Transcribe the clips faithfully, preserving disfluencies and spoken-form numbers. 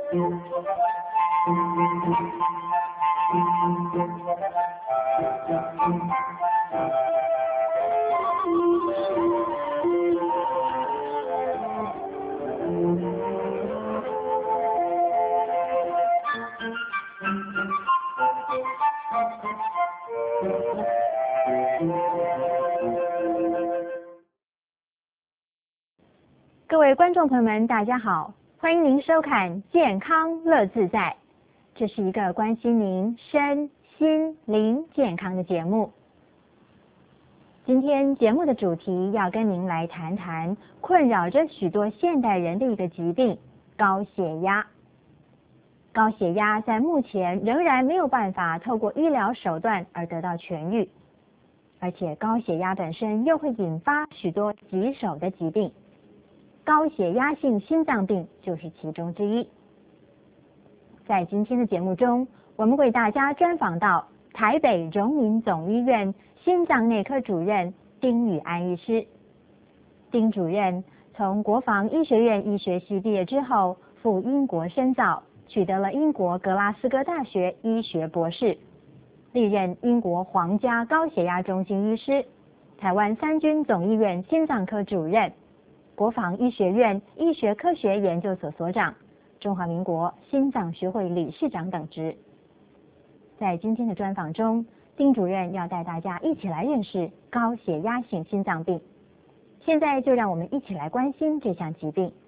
各位观众朋友们，大家好，欢迎您收看《健康乐自在》，这是一个关心您身心灵健康的节目。今天节目的主题要跟您来谈谈困扰着许多现代人的一个疾病——高血压。高血压在目前仍然没有办法透过医疗手段而得到痊愈，而且高血压本身又会引发许多棘手的疾病。高血压性心脏病就是其中之一。在今天的节目中，我们为大家专访到台北荣民总医院心脏内科主任丁宇安医师。丁主任从国防医学院医学系毕业之后，赴英国深造，取得了英国格拉斯哥大学医学博士，历任英国皇家高血压中心医师、台湾三军总医院心脏科主任、国防医学院医学科学研究所所长、中华民国心脏学会理事长等职。在今天的专访中，丁主任要带大家一起来认识高血压性心脏病。现在就让我们一起来关心这项疾病。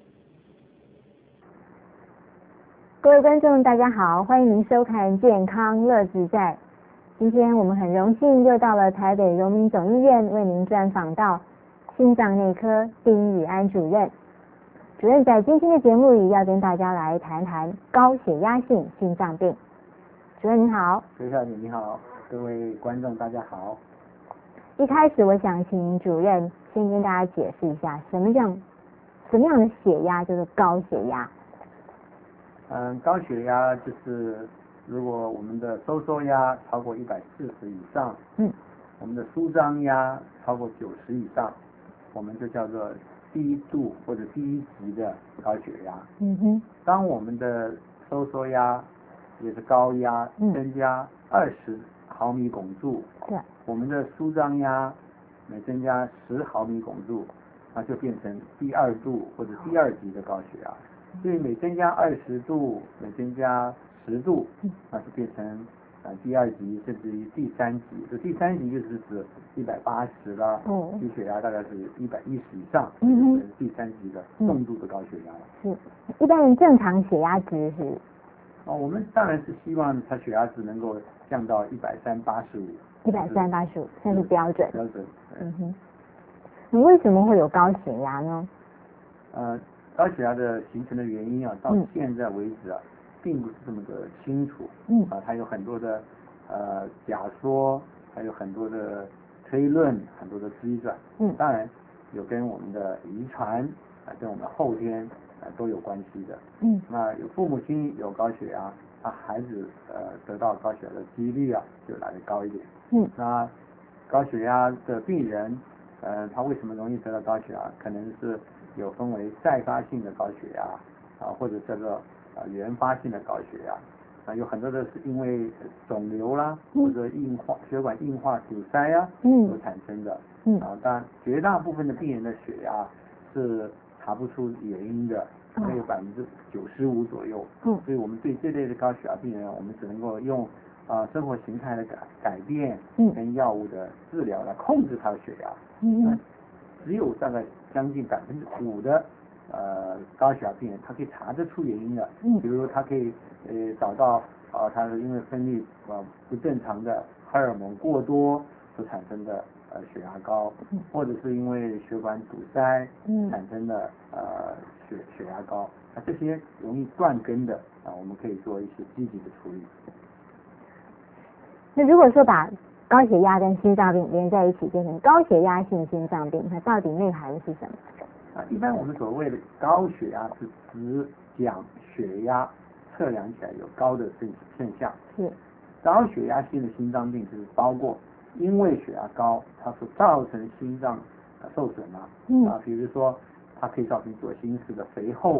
各位观众大家好，欢迎您收看《健康乐自在》。今天我们很荣幸又到了台北荣民总医院，为您专访到心脏内科丁宇安主任。主任在今天的节目里要跟大家来谈谈高血压性心脏病。主任您好。 徐小姐你好，各位观众大家好。 一开始我想请主任先跟大家解释一下，什么叫什么样的血压就是高血压？ 嗯，高血压就是如果我们的收缩压超过一百四十以上，嗯，我们的舒张压超过九十以上，我们就叫做低度或者低级的高血压。嗯哼。当我们的收缩压也是高压增加二十毫米汞柱，对、嗯，我们的舒张压每增加十毫米汞柱，那就变成第二度或者第二级的高血压。所以每增加二十度，每增加十度，那就变成呃第二级，甚至于第三级。这第三级就是指一百八十了，嗯，低血压大概是一百一十以上，嗯嗯，第三级的重度的高血压了。是， 一般人正常血压值是？ 哦，我们当然是希望他血压值能够降到一百三八十五。 一百三八十五，算是标准。 标准。 嗯哼。你为什么会有高血压呢？ 呃。高血压的形成的原因啊，到现在为止啊，嗯、并不是这么的清楚。嗯啊，它有很多的呃假说，还有很多的推论，很多的推断。嗯，当然有跟我们的遗传啊，跟我们的后天啊都有关系的。嗯，那有父母亲有高血压，他孩子呃得到高血压的几率啊就来得高一点。嗯，那高血压的病人，呃，他为什么容易得到高血压？可能是有分为再发性的高血压啊，或者叫做啊原发性的高血压啊，有很多的是因为肿瘤啦，嗯、或者硬化血管硬化堵塞啊，嗯，所产生的，嗯啊，当然绝大部分的病人的血压是查不出原因的，大概有百分之九十五左右，嗯，所以我们对这类的高血压病人，我们只能够用啊生活形态的改改变，嗯，跟药物的治疗来控制他的血压，嗯。只有大概将近百分之五的呃高血压病人，他可以查得出原因的，嗯，比如他可以呃找到啊，他是因为分泌啊不正常的荷尔蒙过多所产生的呃血压高，嗯，或者是因为血管堵塞嗯产生的呃血血压高，那这些容易断根的啊，我们可以做一些积极的处理。 那如果说把高血压跟心脏病连在一起，变成高血压性心脏病，它到底内涵是什么？ 啊，一般我们所谓的高血压是指讲血压测量起来有高的现现象。是。高血压性的心脏病就是包括因为血压高，它所造成心脏受损啊，嗯、啊，比如说它可以造成左心室的肥厚，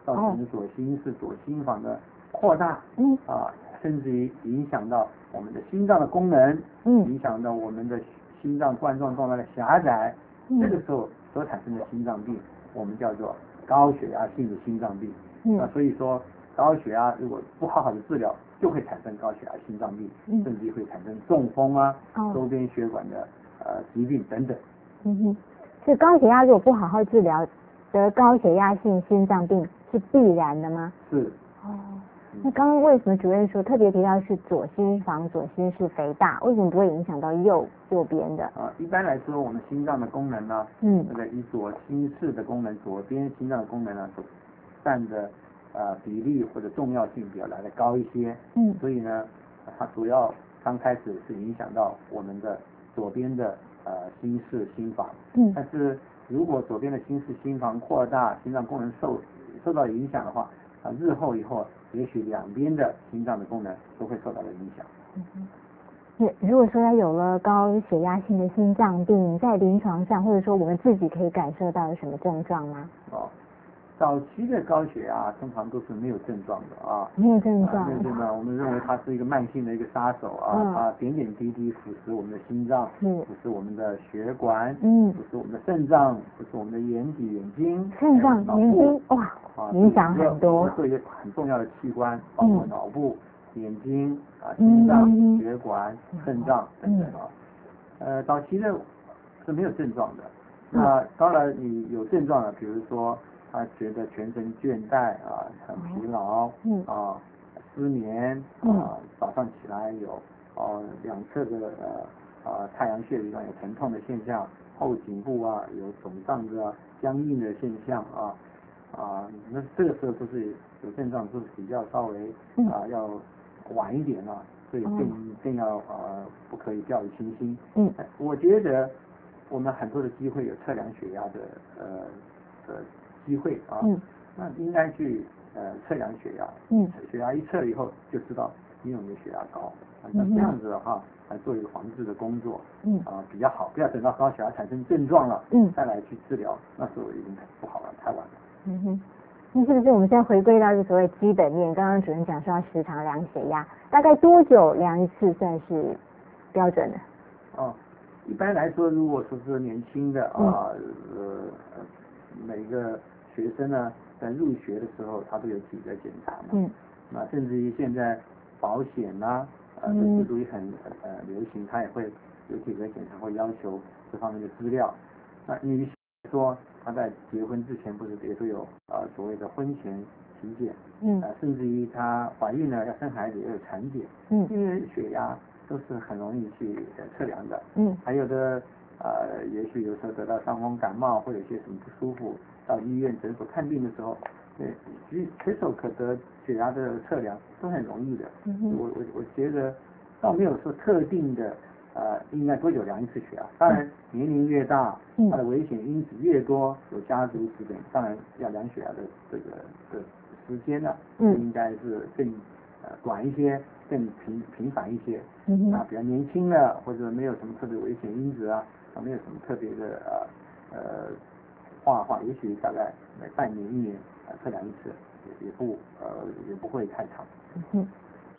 造成左心室、左心房的扩大， 嗯啊，甚至于影响到我们的心脏的功能， 嗯， 影响到我们的心脏冠状动脉的狭窄， 嗯、 这个时候所产生的心脏病，我们叫做高血压性的心脏病。 嗯， 那所以说高血压如果不好好的治疗，就会产生高血压心脏病， 嗯、 甚至于会产生中风啊、 哦、 周边血管的呃疾病等等。 嗯哼，所以高血压如果不好好治疗，得高血压性心脏病是必然的吗？ 是。 哦，那刚刚为什么主任说特别提到是左心房、左心室肥大，为什么不会影响到右右边的？ 啊，一般来说，我们心脏的功能呢， 嗯， 那个以左心室的功能，左边心脏的功能呢，所占的呃比例或者重要性比较来的高一些。 嗯， 所以呢，它主要刚开始是影响到我们的左边的呃心室心房。 嗯， 但是如果左边的心室心房扩大，心脏功能受受到影响的话，啊，日后以后也许两边的心脏的功能都会受到了影响。 嗯哼。如果说他有了高血压性的心脏病，在临床上或者说我们自己可以感受到有什么症状吗？ 哦，早期的高血压通常都是没有症状的啊， 没有症状， 没有症状，我们认为它是一个慢性的一个杀手啊， 嗯、 它点点滴滴腐蚀我们的心脏， 嗯、 腐蚀我们的血管， 嗯， 腐蚀我们的肾脏，腐蚀我们的眼底、眼睛、 肾脏、眼睛，哇， 啊， 影响很多， 对一个很重要的器官，包括脑部。嗯眼睛啊、心脏、 嗯、 血管、肾脏等等啊，呃，早期的是没有症状的。那当然，你有症状了，比如说他觉得全身倦怠啊，很疲劳， 嗯啊，失眠啊，早上起来有哦两侧的呃啊太阳穴地方有疼痛的现象，后颈部啊有肿胀的、僵硬的现象啊啊，那这个时候都是有症状，都是比较稍微啊要晚一点了，所以更更要呃不可以掉以轻心。 嗯， 我觉得我们很多的机会有测量血压的呃的机会啊， 嗯， 那应该去呃测量血压， 嗯， 血压一测以后就知道你有没有血压高，那这样子的话来做一个防治的工作， 嗯啊比较好，不要等到高血压产生症状了， 嗯， 再来去治疗，那时候已经不好了，太晚了。 嗯哼。那是不是我们现在回归到一个所谓基本面？刚刚主任讲说要时常量血压，大概多久量一次算是标准的？ 哦，一般来说，如果说是年轻的啊，呃，每个学生呢，在入学的时候，他都有体格检查嘛。 嗯。 那甚至于现在保险呐、啊，呃， 嗯、 这制度也很呃流行，他也会有体格检查，会要求这方面的资料。那女说她在结婚之前不是也都有啊、呃、所谓的婚前体检， 嗯， 呃，甚至于她怀孕了要生孩子也有产检， 嗯， 因为血压都是很容易去测量的， 嗯， 还有的呃，也许有时候得到伤风感冒或者有些什么不舒服，到医院诊所看病的时候，对，随随手可得血压的测量都很容易的， 嗯、 我我我觉得倒没有说特定的。呃，应该多久量一次血压？当然，年龄越大， 嗯、 它的危险因子越多，有家族史等，当然要量血压的这个的时间呢，嗯，应该是更呃短一些，更频频繁一些。 嗯， 啊，比较年轻的或者没有什么特别危险因子啊，啊没有什么特别的呃呃话话，也许大概每半年一年啊、呃、测量一次，也也不呃也不会太长。 嗯。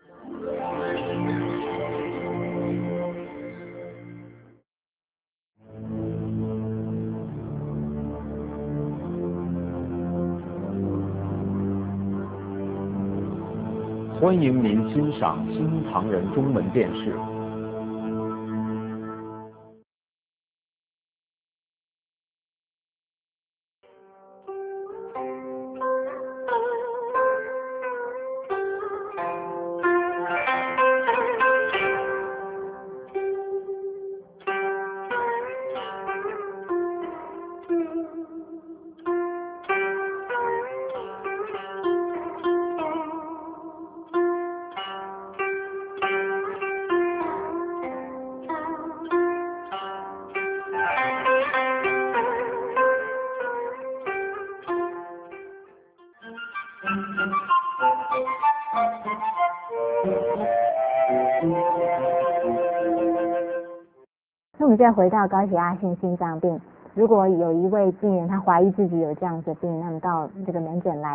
欢迎您欣赏新唐人中文电视。 那我们再回到高血压性心脏病，如果有一位病人他怀疑自己有这样子的病，那么到这个门诊来，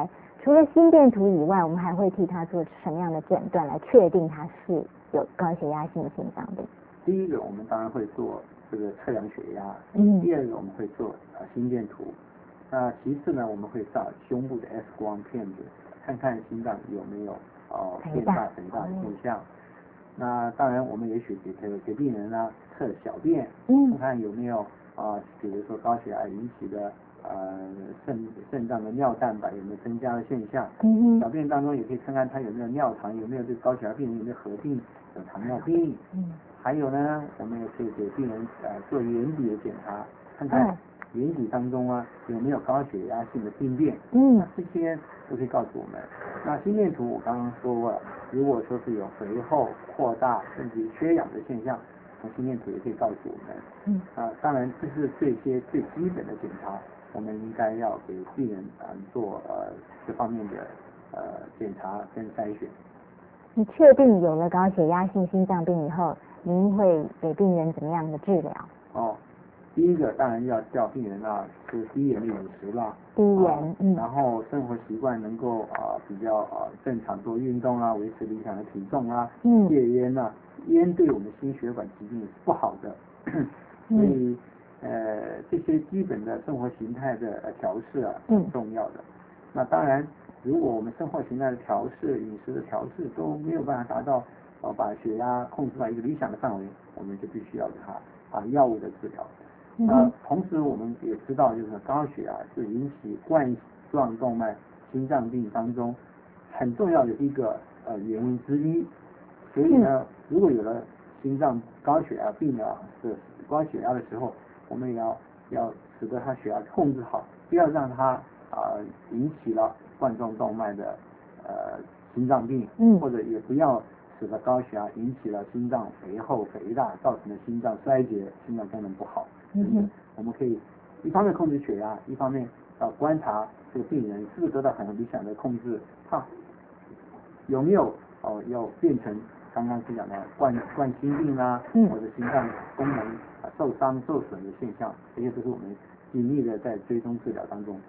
除了心电图以外，我们还会替他做什么样的诊断来确定他是有高血压性心脏病？ 第一个，我们当然会做这个测量血压， 嗯， 第二个我们会做呃心电图，那其次呢，我们会照胸部的 X 光片子，看看心脏有没有哦、呃、变大肥大的现象。哦，那当然，我们也许给给给病人呢测小便，嗯，看看有没有啊、呃，比如说高血压引起的呃肾肾脏的尿蛋白有没有增加的现象。嗯，小便当中也可以看看他有没有尿糖，有没有对高血压病人有没有合并有糖尿病。嗯，还有呢，我们也可以给病人呃做眼底的检查，看看眼底当中啊有没有高血压性的病变。嗯，那这些都可以告诉我们。那心电图我刚刚说过了，如果说是有肥厚、扩大甚至缺氧的现象，从心电图也可以告诉我们。嗯，啊，当然这是这些最基本的检查，我们应该要给病人啊、呃、做呃这方面的呃检查跟筛选。 你确定有了高血压性心脏病以后，您会给病人怎么样的治疗？ 哦，第一个当然要叫病人啊吃低盐的饮食啦， 低盐，啊、嗯， 然后生活习惯能够啊、呃、比较啊、呃、正常做运动啊，维持理想的体重啊，嗯，戒烟啊，烟对我们心血管疾病是不好的，所以、嗯、呃这些基本的生活形态的呃调试啊很重要的。嗯、那当然，如果我们生活形态的调试、饮食的调试都没有办法达到呃把血压控制到一个理想的范围，我们就必须要给它啊药物的治疗。那同时我们也知道，就是高血压是引起冠状动脉心脏病当中很重要的一个呃原因之一。所以呢，如果有了心脏高血压病的的高血压的时候，我们也要要使得他血压控制好，不要让他啊、呃、引起了冠状动脉的呃心脏病，嗯，或者也不要使得高血压引起了心脏肥厚肥大，造成了心脏衰竭，心脏功能不好。嗯，我们可以一方面控制血压，一方面要观察这个病人是不是得到很理想的控制，他有没有哦要变成刚刚是讲的冠冠心病啊，嗯、或者心脏功能啊受伤受损的现象，这些都是我们紧密的在追踪治疗当中。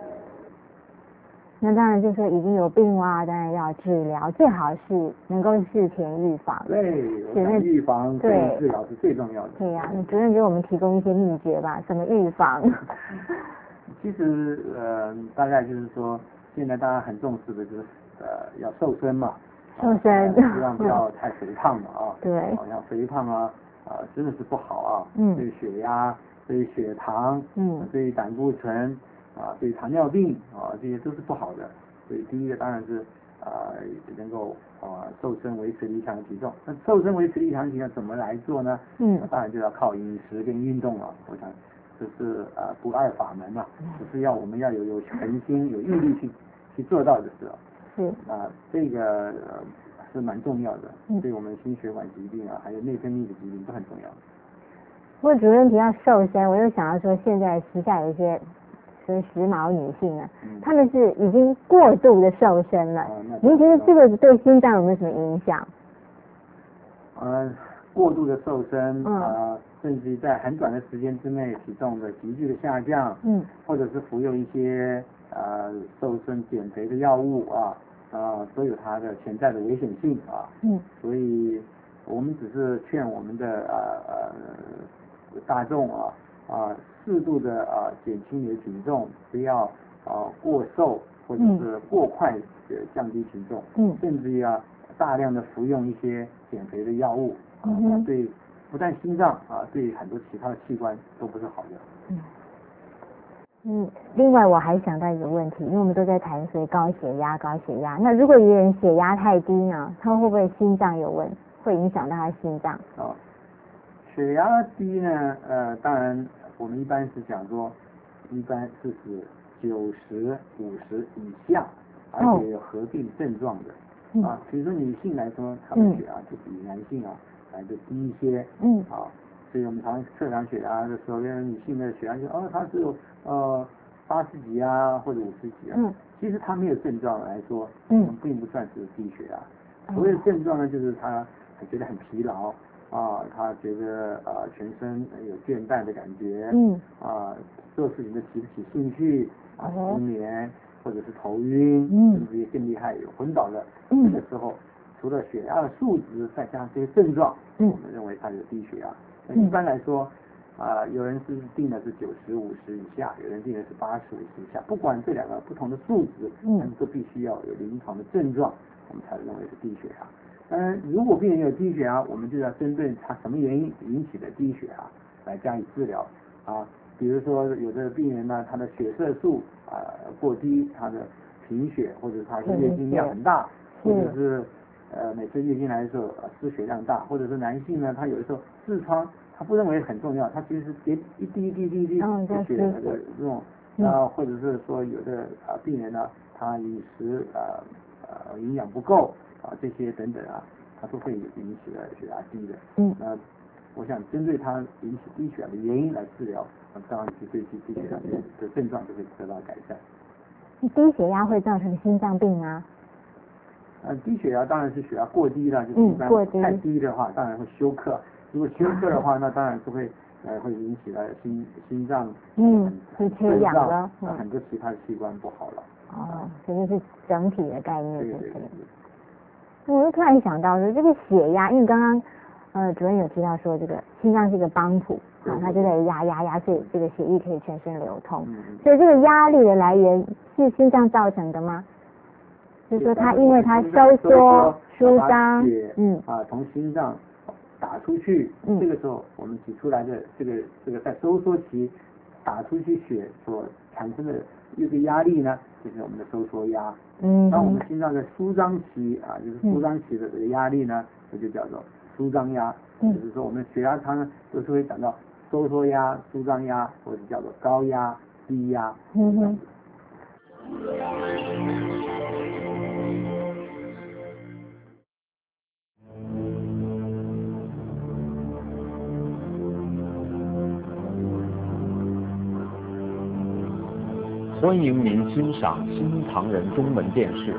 那当然就是说已经有病啦，当然要治疗，最好是能够事前预防。 对，我想预防跟治疗是最重要的。 对呀、啊，那主任给我们提供一些秘诀吧，怎么预防？ 其实呃，大概就是说，现在大家很重视的就是呃要瘦身嘛， 瘦身， 希望不要太肥胖嘛啊。 对。 好像肥胖啊啊、呃、真的是不好啊，嗯，对血压、对血糖，嗯，对胆固醇。啊，对糖尿病啊，这些都是不好的。所以第一个当然是啊，能够啊瘦身维持理想的体重。那瘦身维持理想的体重怎么来做呢？嗯，当然就要靠饮食跟运动了。我想这是啊不二法门嘛，只是要我们要有有恒心、有毅力去去做到的事。是啊，这个、呃、是蛮重要的，对我们心血管疾病啊，还有内分泌的疾病都很重要。 不过主任提到瘦身，我又想到说，现在时下有一些所时髦女性啊，嗯、她们是已经过度的瘦身了。嗯、您觉得这个对心脏有没有什么影响？ 呃，过度的瘦身，嗯、呃，甚至在很短的时间之内体重的急剧的下降，嗯，或者是服用一些呃瘦身减肥的药物啊，啊、呃，都有它的潜在的危险性啊。嗯，所以我们只是劝我们的呃呃大众啊啊适度的啊减轻你的体重，不要啊过瘦或者是过快的降低体重，嗯，甚至要大量的服用一些减肥的药物啊，嗯、对不但心脏啊，对很多其他的器官都不是好的。 嗯。嗯，另外我还想到一个问题，因为我们都在谈所谓高血压，高血压。那如果一个人血压太低呢，他会不会心脏有问，会影响到他心脏？ 哦，血压低呢，呃，当然我们一般是讲说，一般是指九十五十以下，而且有合并症状的。哦、啊，比如说女性来说，她的血压就比男性啊来的低一些。嗯。啊。所以我们常测量血压的时候，跟女性的血压就哦，她只有呃八十几啊，或者五十几啊。嗯。其实她没有症状来说，嗯，并不算是低血压。所谓的症状呢，就是她觉得很疲劳啊，她觉得啊、呃、全身有倦怠的感觉，嗯，啊做事情都提不起兴趣，啊失眠， 或者是头晕， 嗯， 甚至于更厉害有昏倒的， 嗯， 这个时候除了血压的数值，再加上这些症状， 嗯， 我们认为它有低血压。那一般来说，啊、呃，有人是定的是九十五十以下，有人定的是八十五十以下，不管这两个不同的数值， 嗯， 但是都必须要有临床的症状，我们才认为是低血压。嗯，如果病人有低血压，我们就要针对他什么原因引起的低血压来加以治疗啊。比如说有的病人呢，他的血色素啊、呃、过低，他的贫血，或者他的月经量很大，或者是呃每次月经来的时候呃失血量大，或者是男性呢，他有的时候痔疮，他不认为很重要，他其实是结一滴一滴一滴一滴的血的这种，啊，或者是说有的啊病人呢，他饮食呃呃营养不够。啊，这些等等啊，它都会引起了血压低的。 嗯， 那我想针对它引起低血压的原因来治疗，那当然就对低低血压的症状就会得到改善。 低血压会造成心脏病吗？ 呃，低血压当然是血压过低了，就是一般太低的话，当然会休克。如果休克的话，那当然是会呃会引起了心心脏嗯会缺氧了， 嗯，很多其他的器官不好了。 哦，这就是整体的概念。 对对对。 我就突然想到说，这个血压，因为刚刚呃主任有提到说，这个心脏是一个帮浦，啊，它就在压压压，所以这个血液可以全身流通。 嗯、 所以这个压力的来源是心脏造成的吗？就是说它因为它收缩、舒张， 嗯啊从心脏打出去， 嗯， 这个时候我们挤出来的这个这个在收缩期打出去血所产生的一个压力呢，就是我们的收缩压。 嗯， 当我们心脏在舒张期啊，就是舒张期的这个压力呢，这就叫做舒张压。嗯，就是说我们血压它呢，都是会讲到收缩压、舒张压，或者叫做高压、低压。 嗯哼。 欢迎您欣赏新唐人中文电视。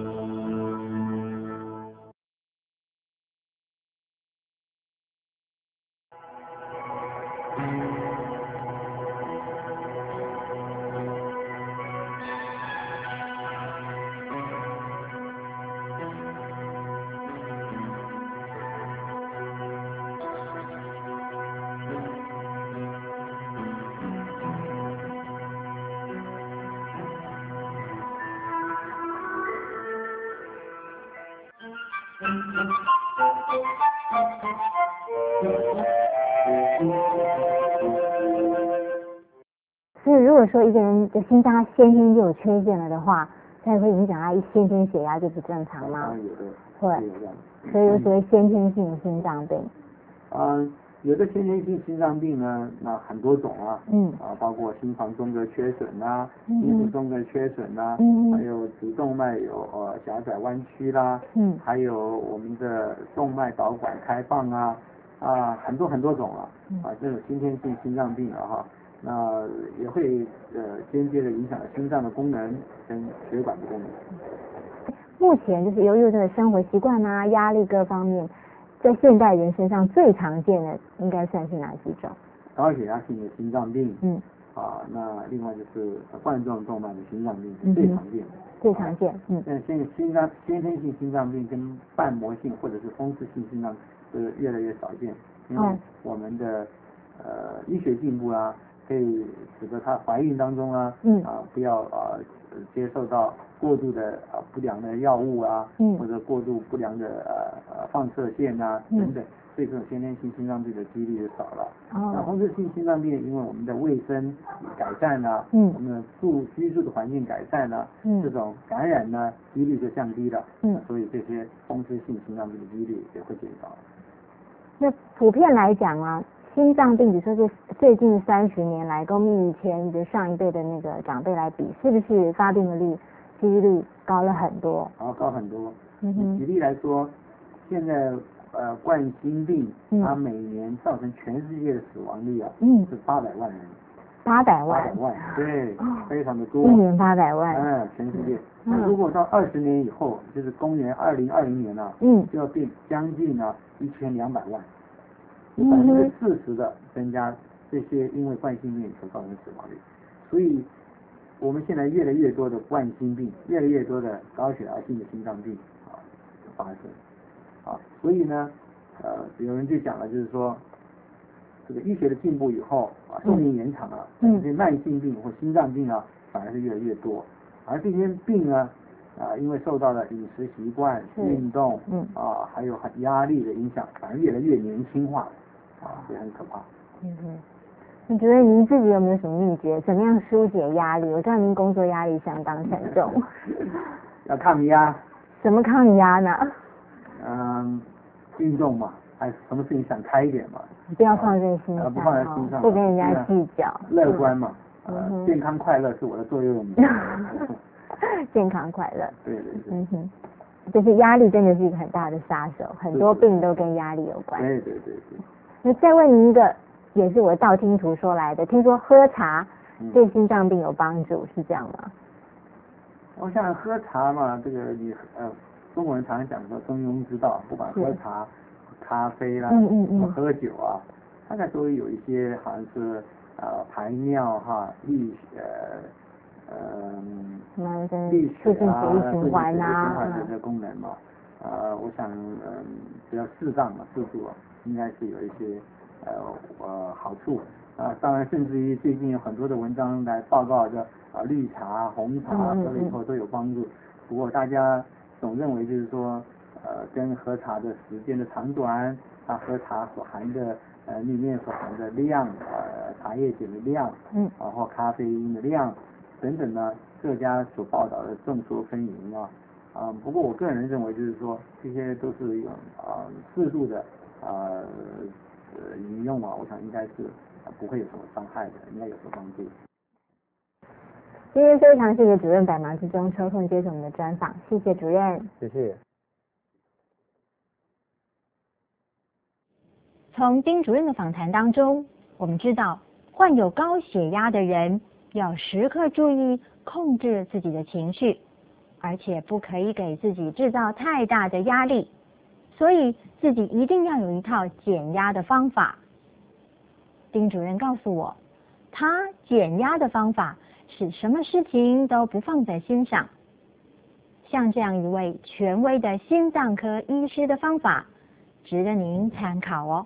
所以如果说一个人的心脏先天就有缺陷了的话，它也会影响他一先天血压就不正常吗？ 会， 所以有所谓先天性的心脏病。 嗯，有的先天性心脏病呢，那很多种啊， 嗯， 啊，包括心房中隔缺损呐、 嗯， 心室中隔缺损呐、 嗯， 还有主动脉有呃狭窄弯曲啦， 嗯， 还有我们的动脉导管开放啊，啊，很多很多种啊，啊，这种先天性心脏病啊哈。那也会呃间接的影响心脏的功能跟血管的功能。 目前就是由于这个生活习惯啊、压力各方面，在现代人身上最常见的应该算是哪几种？ 高血压性的心脏病， 嗯， 啊，那另外就是冠状动脉的心脏病是最常见的。 嗯、最常见，嗯。 那现在心脏先天性心脏病跟瓣膜性或者是风湿性心脏是越来越少见，因为我们的、嗯、呃医学进步啊。可以使得她怀孕当中啊， 嗯啊不要啊接受到过度的啊不良的药物啊， 嗯或者过度不良的呃呃放射线啊、 嗯、 等等，所以这种先天性心脏病的几率就少了。 哦。 那风湿性心脏病，因为我们的卫生改善啊， 嗯， 我们的住居住的环境改善啊， 嗯， 这种感染呢几率就降低了， 嗯， 所以这些风湿性心脏病的几率也会减少。 那普遍来讲啊。心脏病，比如说是最近三十年来，跟我们以前的上一辈的那个长辈来比，是不是发病的率、几率高了很多？ 啊，高很多。 嗯哼。 举例来说，现在呃冠心病， 嗯、 它每年造成全世界的死亡率啊， 嗯， 是八百万人。 八百万。 八百万，对，哦、非常的多。 一年八百万。 嗯，全世界。那、嗯、如果到二十年以后，就是公元二零二零年啊， 嗯， 就要变将近呢一千两百万。百分之四十的增加这些因为冠心病所造成死亡率，所以我们现在越来越多的冠心病，越来越多的高血压性的心脏病啊发生啊，所以呢，呃，有人就讲了，就是说，这个医学的进步以后啊，寿命延长了，嗯，这些慢性病或心脏病啊，反而是越来越多，而这些病呢，啊，因为受到了饮食习惯、运动，嗯，啊，还有压力的影响，反而越来越年轻化，啊，所以很可怕。 嗯哼。你觉得您自己有没有什么秘诀？怎么样疏解压力？我知道您工作压力相当沉重。 要抗压。 怎么抗压呢？ 嗯，运动嘛，还是什么事情想开一点嘛。 不要放在心上， 啊、不放在心上， 不跟人家计较。 乐观嘛， 嗯呃嗯、 健康快乐是我的座右铭。 健康快乐。 对对对。 嗯哼，就是压力真的是一个很大的杀手，很多病都跟压力有关。 对对对对。 那再问您一个。也是我道听途说来的，听说喝茶对心脏病有帮助，是这样吗？ 我想喝茶嘛，这个你呃，中国人常常讲说中庸之道，不管喝茶、咖啡啦，嗯嗯嗯，喝酒啊，大概都有一些好像是呃排尿哈、利呃呃利血啊、促进血液循环啊这些功能嘛，呃，我想嗯，只要适当嘛，适度啊，应该是有一些。呃呃好处啊，当然甚至于最近有很多的文章来报告的啊绿茶、红茶喝了以后都有帮助。不过大家总认为就是说呃跟喝茶的时间的长短，它喝茶所含的呃里面所含的量呃茶叶碱的量，嗯，然后咖啡因的量等等呢，各家所报道的众说纷纭啊啊。不过我个人认为就是说这些都是有啊适度的啊。呃，饮用啊，我想应该是不会有什么伤害的，应该有所帮助。 今天非常谢谢主任百忙之中抽空接受我们的专访，谢谢主任。 谢谢。 从丁主任的访谈当中，我们知道患有高血压的人要时刻注意控制自己的情绪，而且不可以给自己制造太大的压力。所以自己一定要有一套减压的方法。丁主任告诉我，他减压的方法是什么事情都不放在心上。像这样一位权威的心脏科医师的方法，值得您参考哦。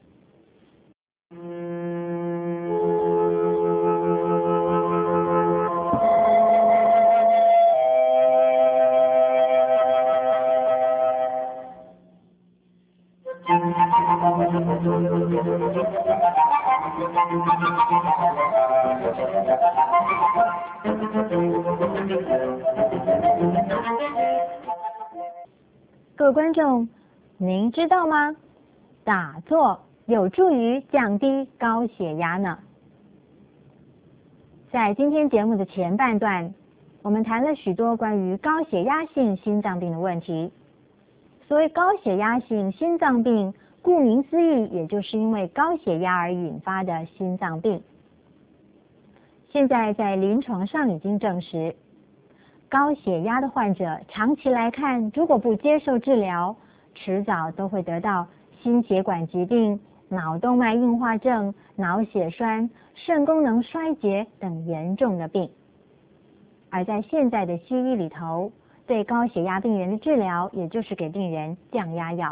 各位观众，您知道吗？打坐有助于降低高血压呢。在今天节目的前半段，我们谈了许多关于高血压性心脏病的问题。所谓高血压性心脏病，顾名思义，也就是因为高血压而引发的心脏病。现在在临床上已经证实，高血压的患者长期来看，如果不接受治疗，迟早都会得到心血管疾病、脑动脉硬化症、脑血栓、肾功能衰竭等严重的病。而在现在的西医里头，对高血压病人的治疗，也就是给病人降压药。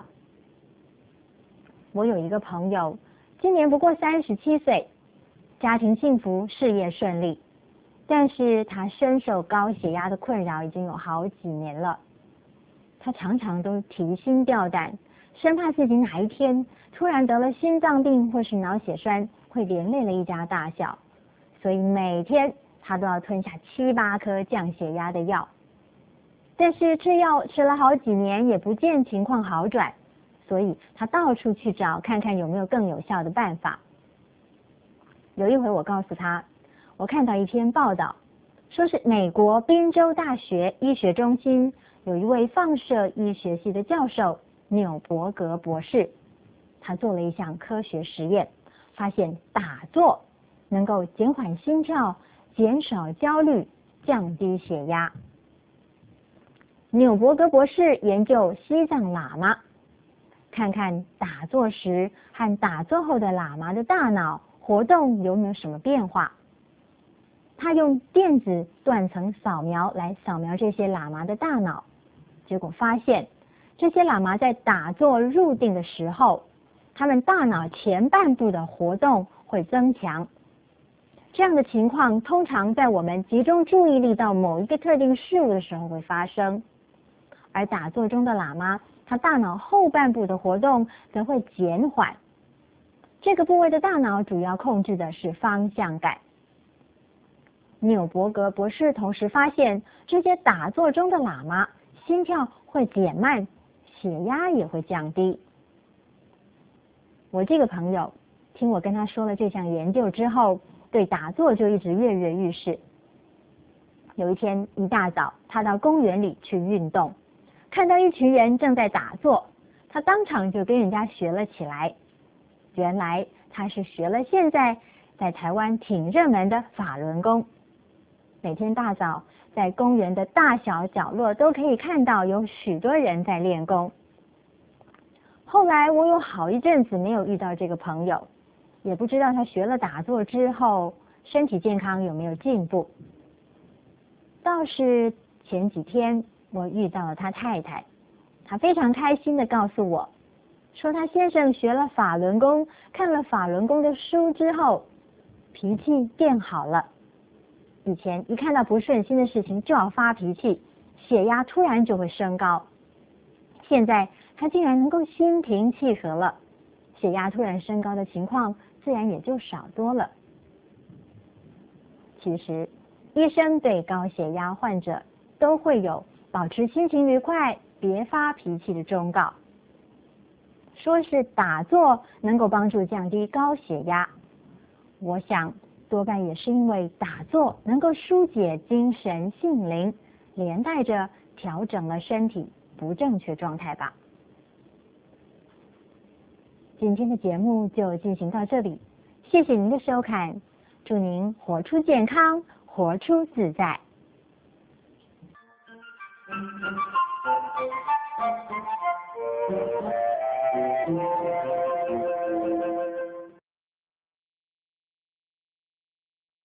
我有一个朋友，今年不过三十七岁，家庭幸福，事业顺利，但是他深受高血压的困扰已经有好几年了。他常常都提心吊胆，生怕自己哪一天突然得了心脏病或是脑血栓，会连累了一家大小，所以每天他都要吞下七八颗降血压的药。但是吃药吃了好几年也不见情况好转，所以他到处去找，看看有没有更有效的办法。有一回我告诉他，我看到一篇报道，说是美国宾州大学医学中心有一位放射医学系的教授纽伯格博士，他做了一项科学实验，发现打坐能够减缓心跳，减少焦虑，降低血压。纽伯格博士研究西藏喇嘛，看看打坐时和打坐后的喇嘛的大脑活动有没有什么变化。 他用电子断层扫描来扫描这些喇嘛的大脑，结果发现这些喇嘛在打坐入定的时候，他们大脑前半部的活动会增强。这样的情况通常在我们集中注意力到某一个特定事物的时候会发生，而打坐中的喇嘛，他大脑后半部的活动则会减缓。这个部位的大脑主要控制的是方向感。纽伯格博士同时发现，这些打坐中的喇嘛心跳会减慢，血压也会降低。我这个朋友听我跟他说了这项研究之后，对打坐就一直跃跃欲试。有一天一大早，他到公园里去运动，看到一群人正在打坐，他当场就跟人家学了起来。原来他是学了现在在台湾挺热门的法轮功。每天大早在公园的大小角落都可以看到有许多人在练功。后来我有好一阵子没有遇到这个朋友，也不知道他学了打坐之后身体健康有没有进步。倒是前几天我遇到了他太太，她非常开心地告诉我，说他先生学了法轮功，看了法轮功的书之后，脾气变好了。以前一看到不顺心的事情就要发脾气，血压突然就会升高。现在他竟然能够心平气和了，血压突然升高的情况自然也就少多了。其实医生对高血压患者都会有保持心情愉快、别发脾气的忠告，说是打坐能够帮助降低高血压。我想多半也是因为打坐能够疏解精神性灵，连带着调整了身体不正确状态吧。今天的节目就进行到这里，谢谢您的收看，祝您活出健康，活出自在。 Thank you.